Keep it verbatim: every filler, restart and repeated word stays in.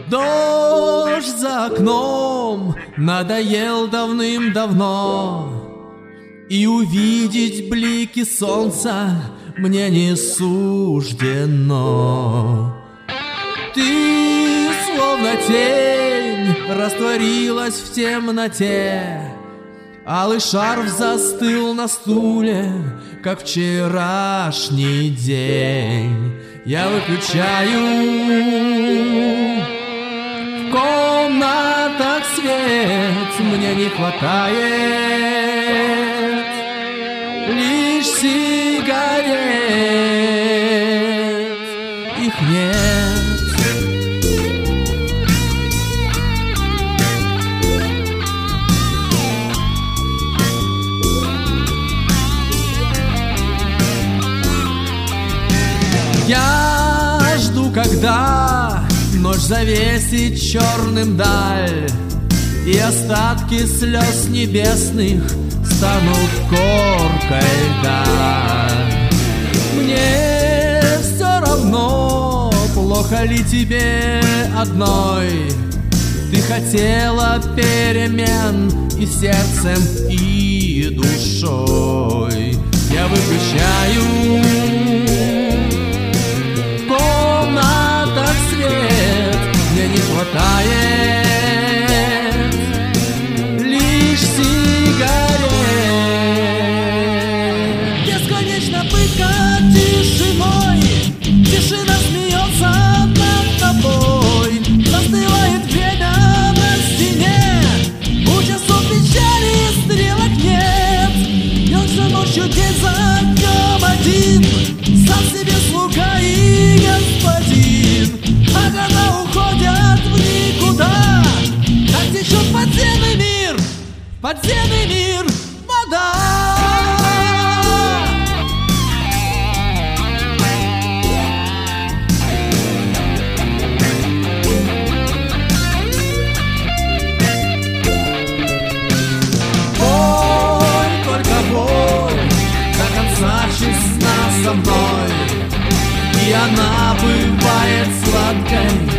Дождь за окном надоел давным-давно, и увидеть блики солнца мне не суждено. Ты, словно тень, растворилась в темноте. Алый шарф застыл на стуле, как вчерашний день. Я выключаю в комнатах свет, мне не хватает лишь сигарет, их нет. Я жду, когда ночь завесит черным даль, и остатки слез небесных станут коркой льда. Мне все равно, плохо ли тебе одной. Ты хотела перемен и сердцем, и душой. Я выключаю мне не хватает лишь сигарет. Бесконечно пытка тишиной, тишина смеется над тобой. Застывает время на стене, у часов печали стрелок нет. Бьется ночью день за днем один, сам себе слуга и господин. А года уходят в никуда, как течет подземный мир, подземный мир, вода. Боль, только боль, до конца честна со мной, и она бывает сладкой